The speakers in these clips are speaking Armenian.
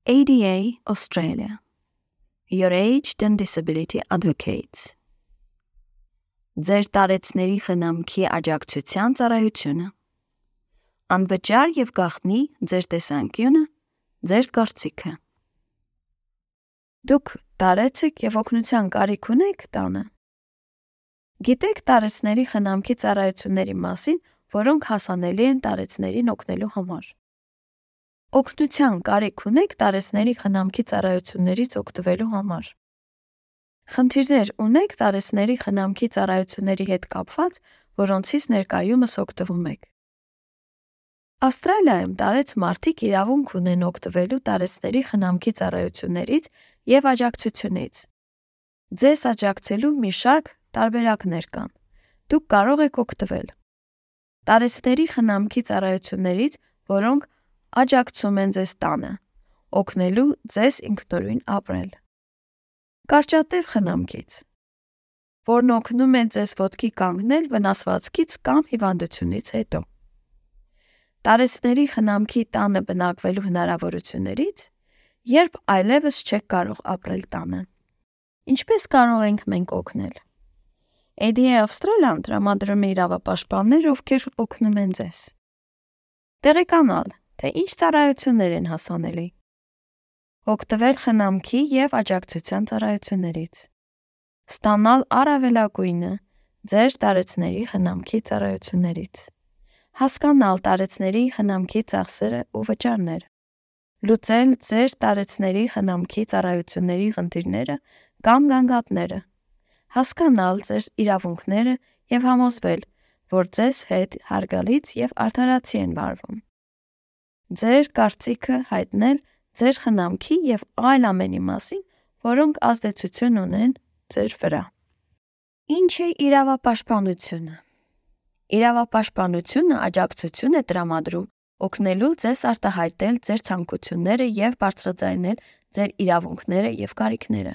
ADA Australia, Your Aged and Disability Advocates. Ձեր տարեցների խնամքի աջակցության ծառայությունը, անվճար և գաղտնի ձեր տեսանկյունը, ձեր կարծիքը։ Դուք տարեցիք և օգնության կարիք ունեք տանը։ Գիտեք տարեցների խնամքի ծառայությունների մասին, որոնք հասանելի են տարեցներին օգնելու համար։ Օգնության կարիք ունեք տարեցների խնամքի ծառայություններից օգտվելու համար։ Խնդիրներ ունեք տարեցների խնամքի ծառայությունների հետ կապված, որոնցից ներկայումս օգտվում եք։ Ավստրալիայում տարեց մարդիկ իրավունք ունեն օգտվելու տարեցների խնամքի ծառայություններից և աջակցությունից։ Ձեզ աջակցելու մի շարք տարբերակներ կան։ Դուք կարող եք օգտվել տարեցների խնամքի ծառայություններից, որոնք աջակցում են ձեզ տանը, օգնելու ձեզ ինքնուրույն ապրել։ Կարճատև խնամքից, որն օգնում է ձեզ ոտքի կանգնել վնասվածքից կամ հիվանդությունից հետո։ Տարեցների խնամքի տանը բնակվելու հնարավորություններից, երբ այլևս չեք կարող ապրել տանը։ Ինչպես կարող ենք մենք օգնել։ ADA Australia-ն տրամադրում է իրավապաշտպաններ, ովքեր օգնում են ձեզ։ Տեղեկանալ, թե ինչ ծառայություններ են հասանելի։ Օգտվել խնամքի և աջակցության ծառայություններից։ Ստանալ առավելագույնը ձեր տարեցների խնամքի ծառայություններից։ Հասկանալ տարեցների խնամքի ծախսերը ու վճարները։ Լուծել ձեր տարեցների խնամքի ծառայությունների խնդիրները կամ գանգատները։ Հասկանալ ձեր իրավունքները և համոզվել, որ ձեզ հետ հարգալից և արդարացի են վարվում։ Ձեր կարծիքը հայտնել ձեր խնամքի և այլ ամենի մասին, որոնք ազդեցություն ունեն ձեր վրա։ Ինչ է իրավապաշտպանությունը։ Իրավապաշտպանությունը աջակցություն է տրամադրում օգնելու ձեզ արտահայտել ձեր ցանկությունները և բարձրաձայնել ձեր իրավունքները և կարիքները։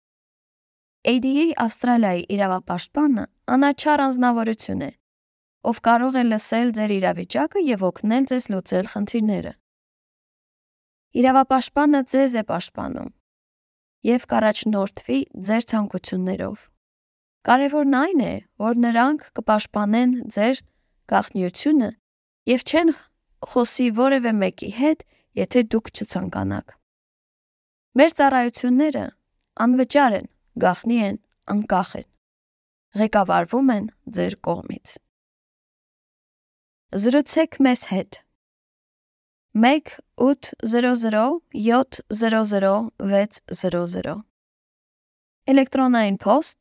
ADA Ավստրալիայի իրավապաշտպանը անաչառ անձնավորություն է, ով կարող է լսել ձեր իրավիճակը և օգնել ձեզ լուծել խնդիրները։ Իրավապաշտպանը ձեզ է պաշտպանում և կառաջնորդվի ձեր ցանկություններով։ Կարևորն այն է, որ նրանք կպաշտպանեն ձեր գաղտնիությունը և չեն խոսի որևէ մեկի հետ, եթե դուք չցանկանաք։ Մեր ծառայությունները անվճար են, գաղտնի են, անկախ են։ Ղեկավարվում են ձեր կողմից։ Զրուցեք մեզ հետ 1-800 700 600 Էլեկտրոնային փոստ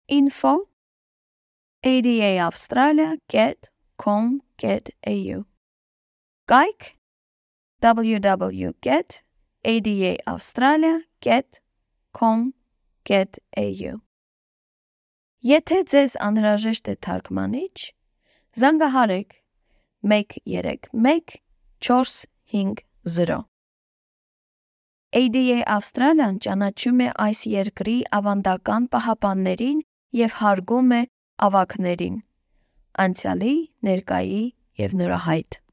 info@adaaustralia.com.au Կայք www.adaaustralia.com.au Եթե ձեզ անհրաժեշտ է թարգմանիչ, զանգահարեք 131 450։ ADA Ավստրալիան ճանաչում է այս երկրի ավանդական պահապաններին և հարգում է ավագներին, անցյալի, ներկայի և նորահայտ։